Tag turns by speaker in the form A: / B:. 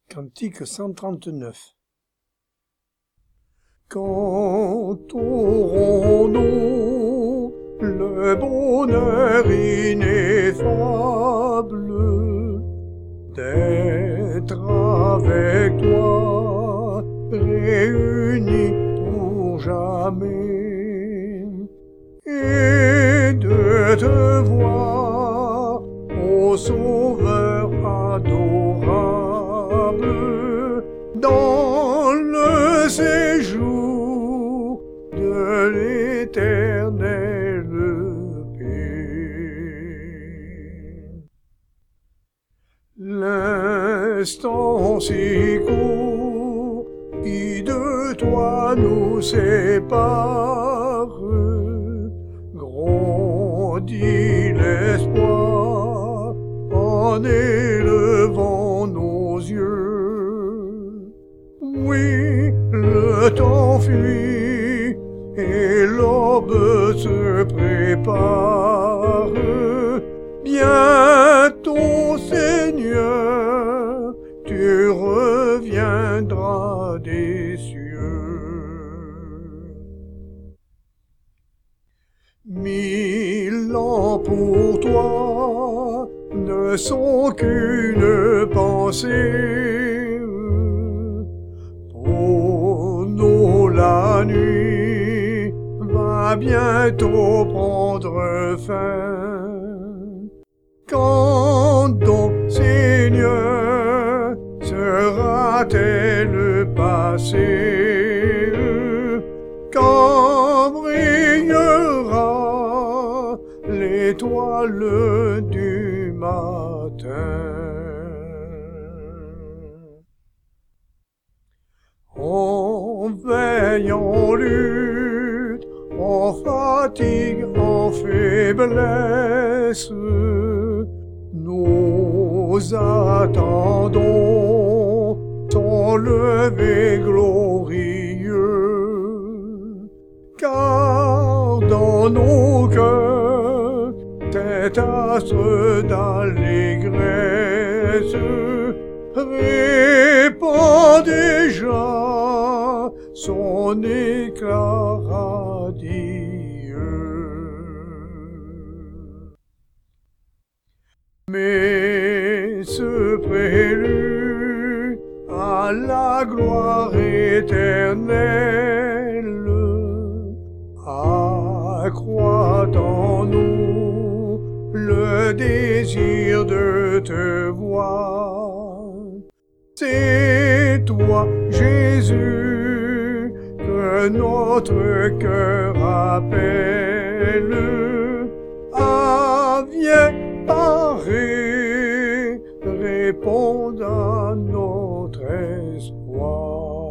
A: Cantique 139. Quand aurons-nous le bonheur ineffable d'être avec toi, réunis pour jamais, et de te voir, ô Sauveur adorable, dans le séjour de l'éternelle paix. L'instant si court qui de toi nous sépare, grandit l'espoir en élevant nos yeux. Oui, le temps fuit et l'aube se prépare. Bientôt, Seigneur, tu reviendras des cieux. 1000 ans pour toi ne sont qu'une pensée. Pour nous la nuit va bientôt prendre fin. Quand donc, Seigneur, sera-t-elle passée? Quand brillera l'étoile du matin? En veille, en lutte, en fatigue, en faiblesse, nous attendons ton lever glorieux. Car dans nos cœurs, cet astre d'allégresse répand déjà son éclat radieux. Mais ce prélude à la gloire éternelle accroît en nous le désir de te voir. C'est toi, Jésus, que notre cœur appelle. Ah, viens, parler, répondre à notre espoir.